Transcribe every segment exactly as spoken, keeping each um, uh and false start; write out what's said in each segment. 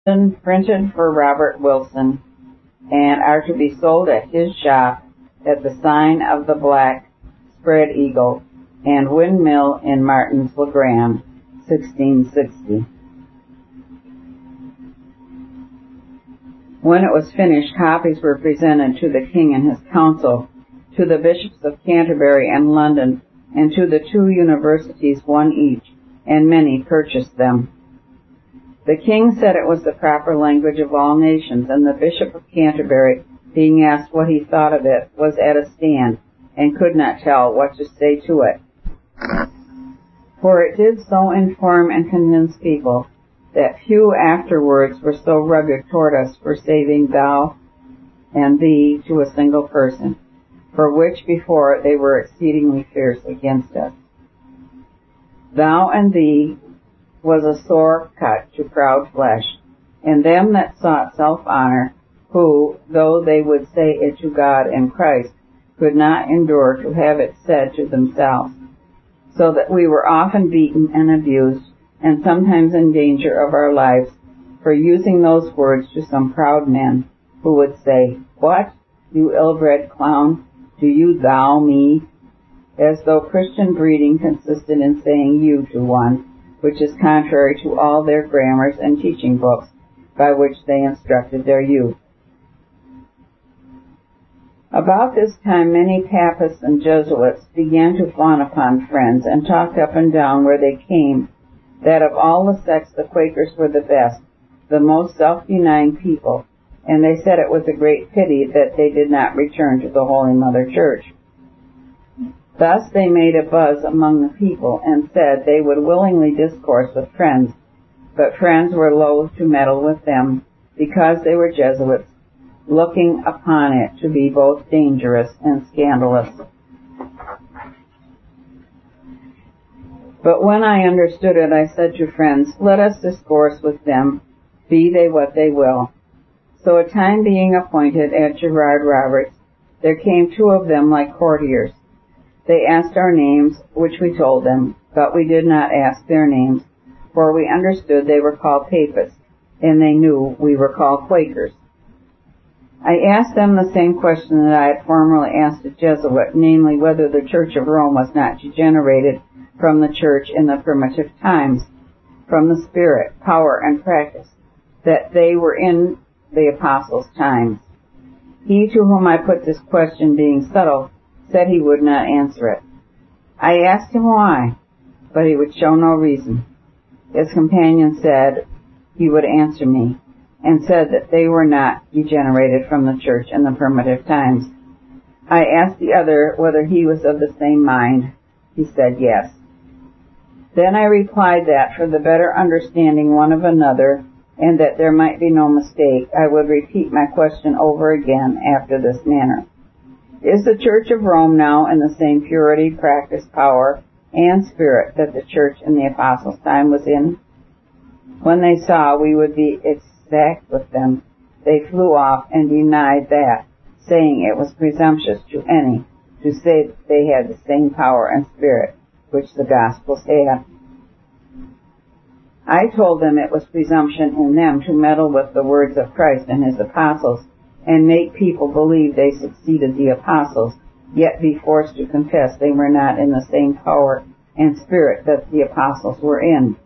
printed for Robert Wilson, and are to be sold at his shop at the sign of the Black Spread Eagle and Windmill in Martin's Le Grand, sixteen sixty. When it was finished, copies were presented to the king and his council, to the bishops of Canterbury and London, and to the two universities, one each, and many purchased them. The king said it was the proper language of all nations, and the Bishop of Canterbury, being asked what he thought of it, was at a stand, and could not tell what to say to it. For it did so inform and convince people, that few afterwards were so rugged toward us for saving thou and thee to a single person, for which before they were exceedingly fierce against us. Thou and thee was a sore cut to proud flesh, and them that sought self-honor, who, though they would say it to God and Christ, could not endure to have it said to themselves, so that we were often beaten and abused, and sometimes in danger of our lives, for using those words to some proud men, who would say, What, you ill-bred clown, do you thou me? As though Christian breeding consisted in saying you to one, which is contrary to all their grammars and teaching books, by which they instructed their youth. About this time many Papists and Jesuits began to fawn upon Friends, and talked up and down where they came, that of all the sects the Quakers were the best, the most self-denying people, and they said it was a great pity that they did not return to the Holy Mother Church. Thus they made a buzz among the people, and said they would willingly discourse with Friends, but Friends were loath to meddle with them, because they were Jesuits, looking upon it to be both dangerous and scandalous. But when I understood it, I said to Friends, Let us discourse with them, be they what they will. So a time being appointed at Gerard Roberts, there came two of them like courtiers. They asked our names, which we told them, but we did not ask their names, for we understood they were called Papists, and they knew we were called Quakers. I asked them the same question that I had formerly asked a Jesuit, namely whether the Church of Rome was not degenerated from the Church in the primitive times, from the spirit, power, and practice, that they were in the apostles' times. He to whom I put this question, being subtle, said he would not answer it. I asked him why, but he would show no reason. His companion said he would answer me, and said that they were not degenerated from the Church in the primitive times. I asked the other whether he was of the same mind. He said yes. Then I replied that for the better understanding one of another, and that there might be no mistake, I would repeat my question over again after this manner. Is the Church of Rome now in the same purity, practice, power, and spirit that the Church in the Apostles' time was in? When they saw we would be exact with them, they flew off and denied that, saying it was presumptuous to any to say that they had the same power and spirit which the Gospels had. I told them it was presumption in them to meddle with the words of Christ and his apostles, and make people believe they succeeded the apostles, yet be forced to confess they were not in the same power and spirit that the apostles were in.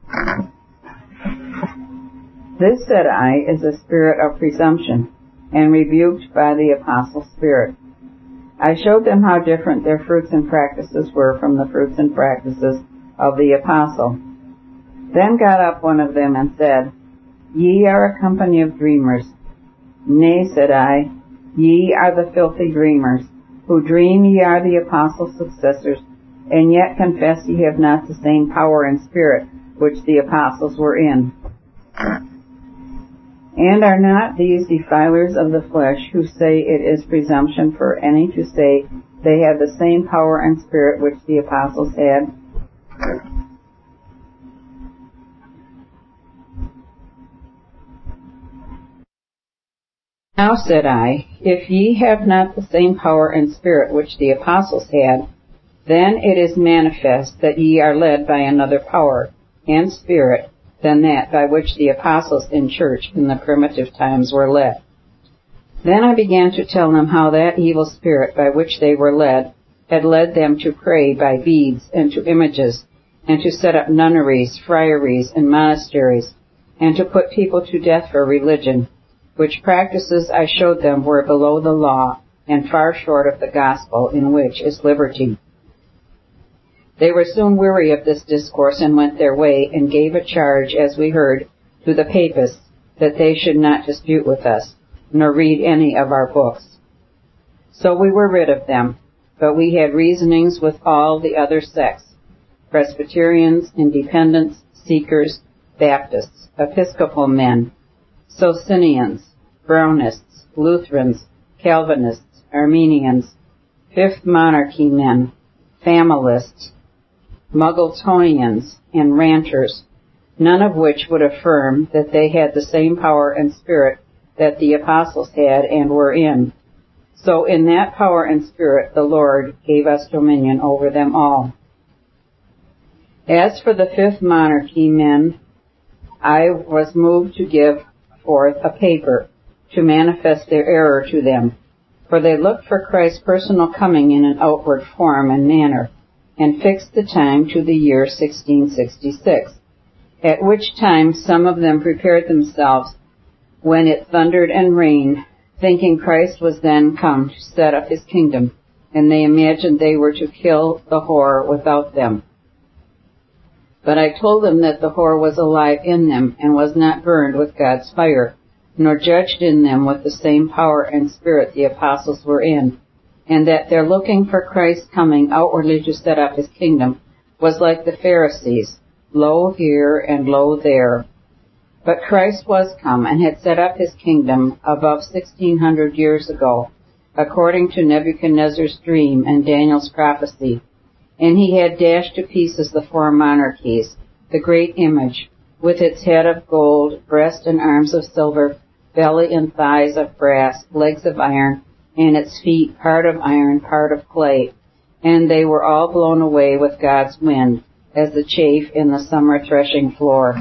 This, said I, is a spirit of presumption, and rebuked by the apostles' spirit. I showed them how different their fruits and practices were from the fruits and practices of the apostle. Then got up one of them and said, Ye are a company of dreamers. Nay, said I, ye are the filthy dreamers, who dream ye are the apostles' successors, and yet confess ye have not the same power and spirit which the apostles were in. And are not these defilers of the flesh, who say it is presumption for any to say they have the same power and spirit which the apostles had? Now, said I, if ye have not the same power and spirit which the apostles had, then it is manifest that ye are led by another power and spirit than that by which the apostles in church in the primitive times were led. Then I began to tell them how that evil spirit by which they were led had led them to pray by beads and to images, and to set up nunneries, friaries, and monasteries, and to put people to death for religion, which practices I showed them were below the law and far short of the gospel, in which is liberty. They were soon weary of this discourse and went their way, and gave a charge, as we heard, to the papists, that they should not dispute with us, nor read any of our books. So we were rid of them, but we had reasonings with all the other sects, Presbyterians, Independents, Seekers, Baptists, Episcopal men, Socinians, Brownists, Lutherans, Calvinists, Armenians, Fifth Monarchy men, Familists, Muggletonians, and Ranters, none of which would affirm that they had the same power and spirit that the apostles had and were in. So in that power and spirit the Lord gave us dominion over them all. As for the Fifth Monarchy men, I was moved to give forth a paper to manifest their error to them, for they looked for Christ's personal coming in an outward form and manner, and fixed the time to the year sixteen sixty-six, at which time some of them prepared themselves when it thundered and rained, thinking Christ was then come to set up his kingdom, and they imagined they were to kill the whore without them. But I told them that the whore was alive in them, and was not burned with God's fire, nor judged in them with the same power and spirit the apostles were in, and that their looking for Christ's coming outwardly to set up his kingdom was like the Pharisees, lo here and lo there. But Christ was come and had set up his kingdom above sixteen hundred years ago, according to Nebuchadnezzar's dream and Daniel's prophecy, and he had dashed to pieces the four monarchies, the great image, with its head of gold, breast and arms of silver, belly and thighs of brass, legs of iron, and its feet part of iron, part of clay, and they were all blown away with God's wind, as the chaff in the summer threshing floor.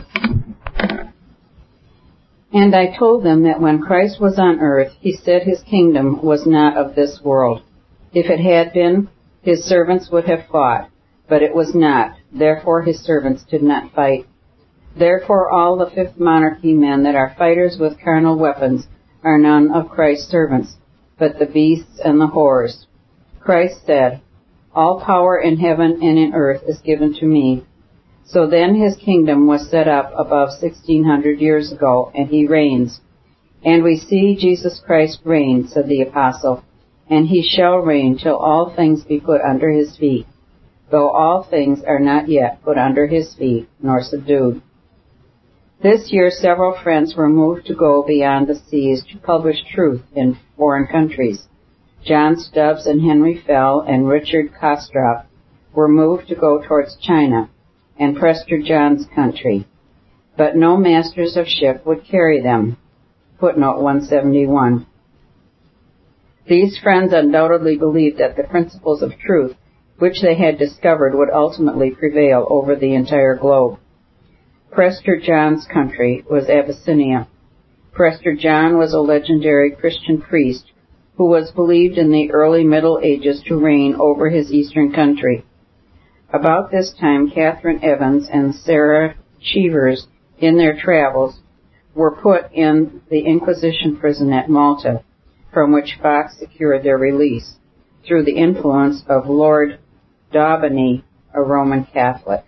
And I told them that when Christ was on earth, he said his kingdom was not of this world. If it had been, his servants would have fought, but it was not. Therefore his servants did not fight. Therefore all the Fifth Monarchy men that are fighters with carnal weapons are none of Christ's servants, but the beasts and the whores. Christ said, all power in heaven and in earth is given to me. So then his kingdom was set up above sixteen hundred years ago, and he reigns. And we see Jesus Christ reign, said the apostle, and he shall reign till all things be put under his feet, though all things are not yet put under his feet, nor subdued. This year several friends were moved to go beyond the seas to publish truth in foreign countries. John Stubbs and Henry Fell and Richard Kostrop were moved to go towards China and Prester John's country, but no masters of ship would carry them. Footnote one seventy-one. These friends undoubtedly believed that the principles of truth which they had discovered would ultimately prevail over the entire globe. Prester John's country was Abyssinia. Prester John was a legendary Christian priest who was believed in the early Middle Ages to reign over his eastern country. About this time, Catherine Evans and Sarah Cheevers, in their travels, were put in the Inquisition prison at Malta, from which Fox secured their release, through the influence of Lord Daubeny, a Roman Catholic.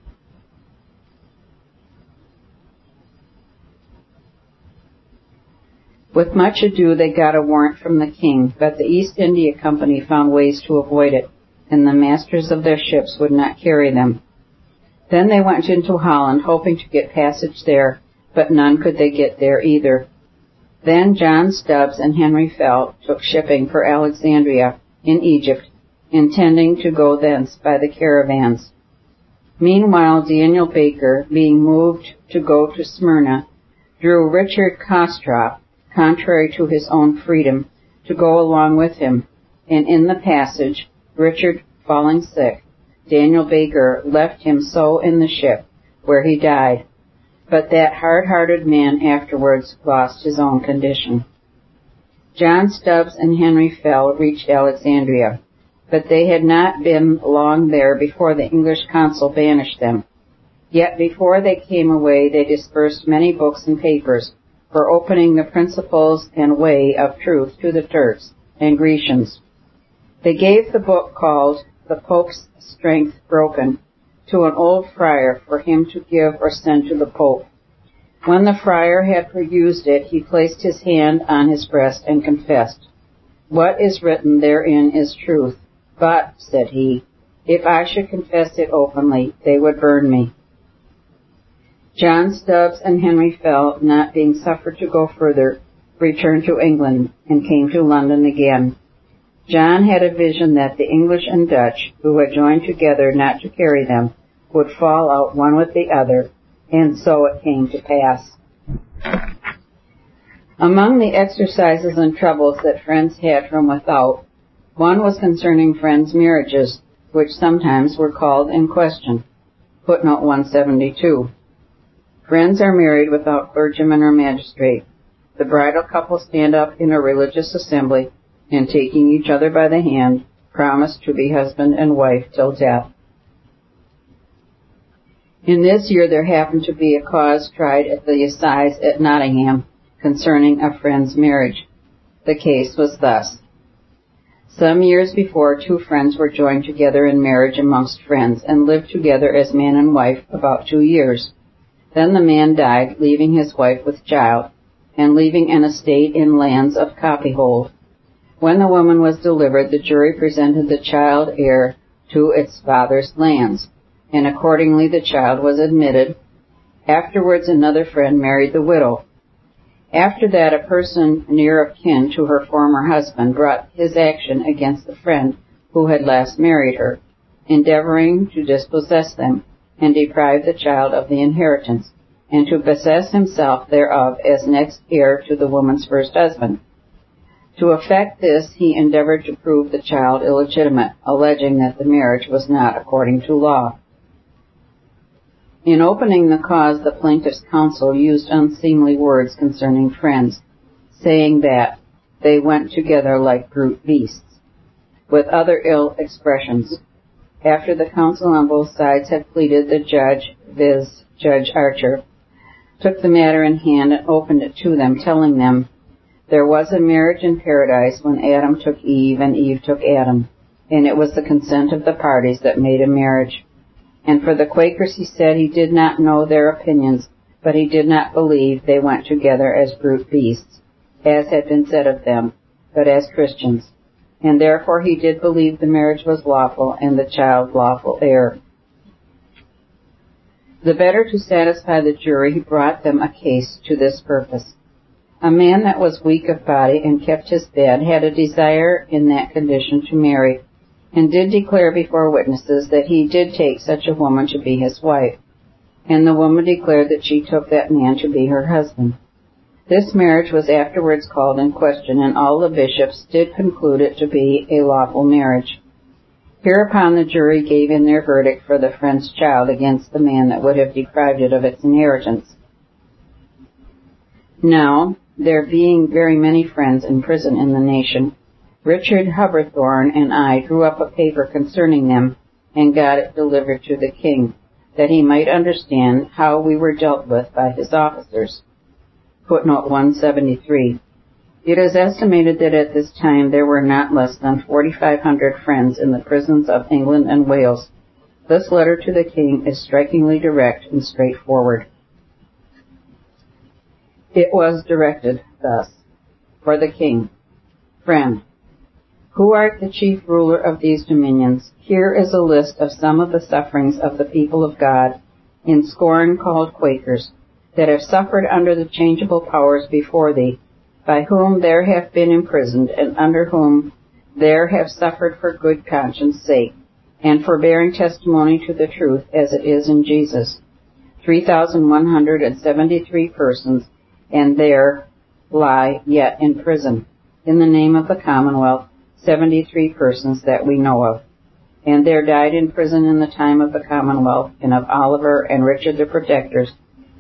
With much ado they got a warrant from the king, but the East India Company found ways to avoid it, and the masters of their ships would not carry them. Then they went into Holland, hoping to get passage there, but none could they get there either. Then John Stubbs and Henry Fell took shipping for Alexandria in Egypt, intending to go thence by the caravans. Meanwhile Daniel Baker, being moved to go to Smyrna, drew Richard Kostrop, contrary to his own freedom, to go along with him, and in the passage, Richard falling sick, Daniel Baker left him so in the ship, where he died. but that hard-hearted man afterwards lost his own condition. John Stubbs and Henry Fell reached Alexandria, but they had not been long there before the English consul banished them. Yet before they came away, they dispersed many books and papers for opening the principles and way of truth to the Turks and Grecians. They gave the book called The Pope's Strength Broken to an old friar for him to give or send to the Pope. When the friar had perused it, he placed his hand on his breast and confessed, "What is written therein is truth. But," said he, "if I should confess it openly, they would burn me." John Stubbs and Henry Fell, not being suffered to go further, returned to England and came to London again. John had a vision that the English and Dutch, who had joined together not to carry them, would fall out one with the other, and so it came to pass. Among the exercises and troubles that Friends had from without, one was concerning Friends' marriages, which sometimes were called in question. Footnote one seventy-two. Friends are married without clergyman or magistrate. The bridal couple stand up in a religious assembly and, taking each other by the hand, promise to be husband and wife till death. In this year there happened to be a cause tried at the assize at Nottingham concerning a friend's marriage. The case was thus. Some years before, two friends were joined together in marriage amongst friends and lived together as man and wife about two years. Then the man died, leaving his wife with child, and leaving an estate in lands of copyhold. When the woman was delivered, the jury presented the child heir to its father's lands, and accordingly the child was admitted. Afterwards another friend married the widow. After that, a person near of kin to her former husband brought his action against the friend who had last married her, endeavoring to dispossess them, and deprive the child of the inheritance, and to possess himself thereof as next heir to the woman's first husband. To effect this, he endeavored to prove the child illegitimate, alleging that the marriage was not according to law. In opening the cause, the plaintiff's counsel used unseemly words concerning friends, saying that they went together like brute beasts, with other ill expressions. After the counsel on both sides had pleaded, the judge, viz. Judge Archer, took the matter in hand and opened it to them, telling them, there was a marriage in paradise when Adam took Eve and Eve took Adam, and it was the consent of the parties that made a marriage. And for the Quakers, he said he did not know their opinions, but he did not believe they went together as brute beasts, as had been said of them, but as Christians. And therefore he did believe the marriage was lawful and the child lawful heir. The better to satisfy the jury, he brought them a case to this purpose. A man that was weak of body and kept his bed had a desire in that condition to marry, and did declare before witnesses that he did take such a woman to be his wife, and the woman declared that she took that man to be her husband. This marriage was afterwards called in question, and all the bishops did conclude it to be a lawful marriage. Hereupon the jury gave in their verdict for the friend's child against the man that would have deprived it of its inheritance. Now, there being very many friends in prison in the nation, Richard Hubberthorne and I drew up a paper concerning them and got it delivered to the king, that he might understand how we were dealt with by his officers. Footnote one seventy-three. It is estimated that at this time there were not less than forty-five hundred friends in the prisons of England and Wales. This letter to the king is strikingly direct and straightforward. It was directed thus: For the king. Friend, who art the chief ruler of these dominions, here is a list of some of the sufferings of the people of God, in scorn called Quakers, that have suffered under the changeable powers before thee, by whom there have been imprisoned, and under whom there have suffered for good conscience' sake, and for bearing testimony to the truth as it is in Jesus. Three thousand one hundred and seventy-three persons, and there lie yet in prison. In the name of the Commonwealth, seventy-three persons that we know of. And there died in prison in the time of the Commonwealth, and of Oliver and Richard the Protectors,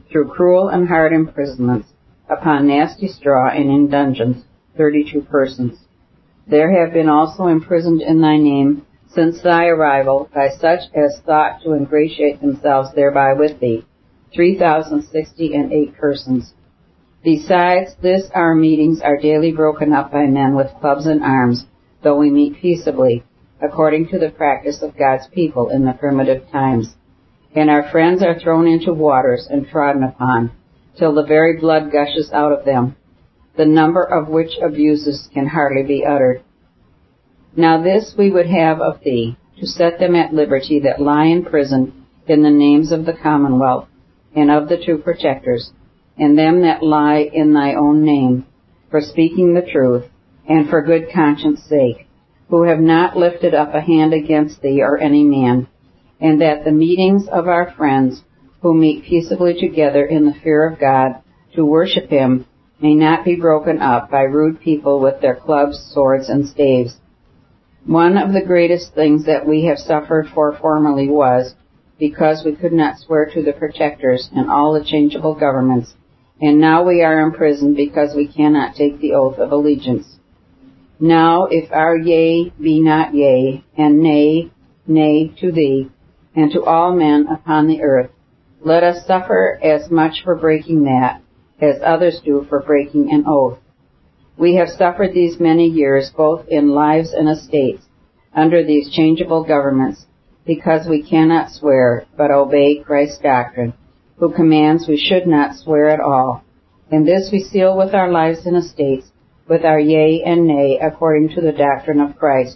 through cruel and hard imprisonments, upon nasty straw and in dungeons, thirty-two persons. There have been also imprisoned in thy name since thy arrival by such as thought to ingratiate themselves thereby with thee, three thousand sixty and eight persons. Besides this, our meetings are daily broken up by men with clubs and arms, though we meet peaceably, according to the practice of God's people in the primitive times. And our friends are thrown into waters and trodden upon, till the very blood gushes out of them, the number of which abuses can hardly be uttered. Now this we would have of thee, to set them at liberty that lie in prison in the names of the Commonwealth, and of the two protectors, and them that lie in thy own name, for speaking the truth, and for good conscience' sake, who have not lifted up a hand against thee or any man, and that the meetings of our friends, who meet peaceably together in the fear of God, to worship him, may not be broken up by rude people with their clubs, swords, and staves. One of the greatest things that we have suffered for formerly was, because we could not swear to the protectors and all the changeable governments, and now we are imprisoned because we cannot take the oath of allegiance. Now if our yea be not yea, and nay, nay to thee, and to all men upon the earth, let us suffer as much for breaking that, as others do for breaking an oath. We have suffered these many years, both in lives and estates, under these changeable governments, because we cannot swear, but obey Christ's doctrine, who commands we should not swear at all. And this we seal with our lives and estates, with our yea and nay, according to the doctrine of Christ.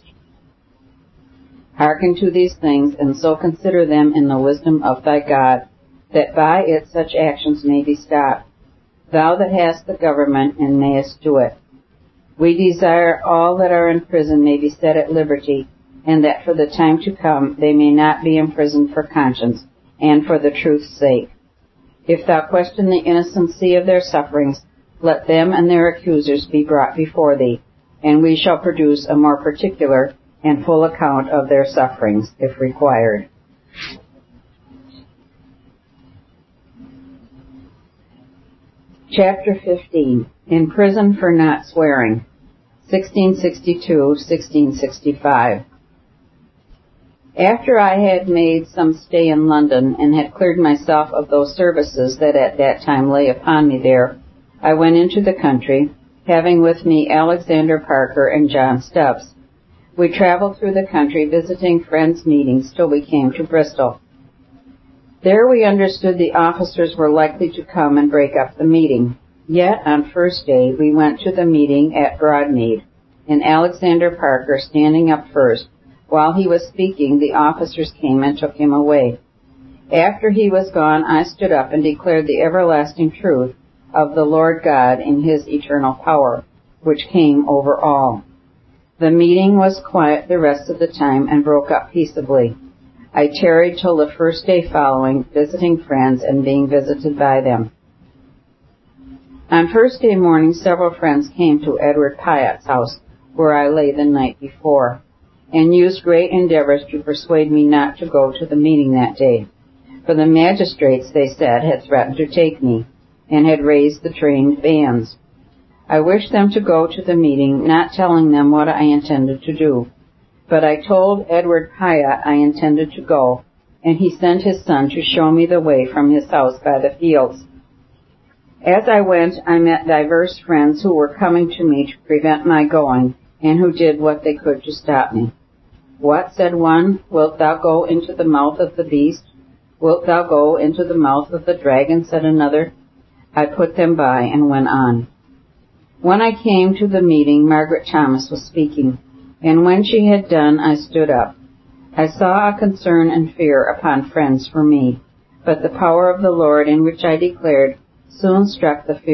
Hearken to these things, and so consider them in the wisdom of thy God, that by it such actions may be stopped. Thou that hast the government, and mayest do it. We desire all that are in prison may be set at liberty, and that for the time to come they may not be imprisoned for conscience, and for the truth's sake. If thou question the innocency of their sufferings, let them and their accusers be brought before thee, and we shall produce a more particular and full account of their sufferings, if required. Chapter fifteen. In Prison for Not Swearing, sixteen sixty-two to sixteen sixty-five. After I had made some stay in London and had cleared myself of those services that at that time lay upon me there, I went into the country, having with me Alexander Parker and John Stubbs. We traveled through the country visiting friends' meetings till we came to Bristol. There we understood the officers were likely to come and break up the meeting. Yet on first day we went to the meeting at Broadmead, and Alexander Parker standing up first. While he was speaking, the officers came and took him away. After he was gone, I stood up and declared the everlasting truth of the Lord God in his eternal power, which came over all. The meeting was quiet the rest of the time and broke up peaceably. I tarried till the first day following, visiting friends and being visited by them. On first day morning, several friends came to Edward Piatt's house, where I lay the night before, and used great endeavors to persuade me not to go to the meeting that day, for the magistrates, they said, had threatened to take me, and had raised the trained bands. I wished them to go to the meeting, not telling them what I intended to do. But I told Edward Piatt I intended to go, and he sent his son to show me the way from his house by the fields. As I went, I met divers friends who were coming to me to prevent my going, and who did what they could to stop me. What, said one, wilt thou go into the mouth of the beast? Wilt thou go into the mouth of the dragon? Said another. I put them by and went on. When I came to the meeting, Margaret Thomas was speaking, and when she had done, I stood up. I saw a concern and fear upon friends for me, but the power of the Lord in which I declared soon struck the fear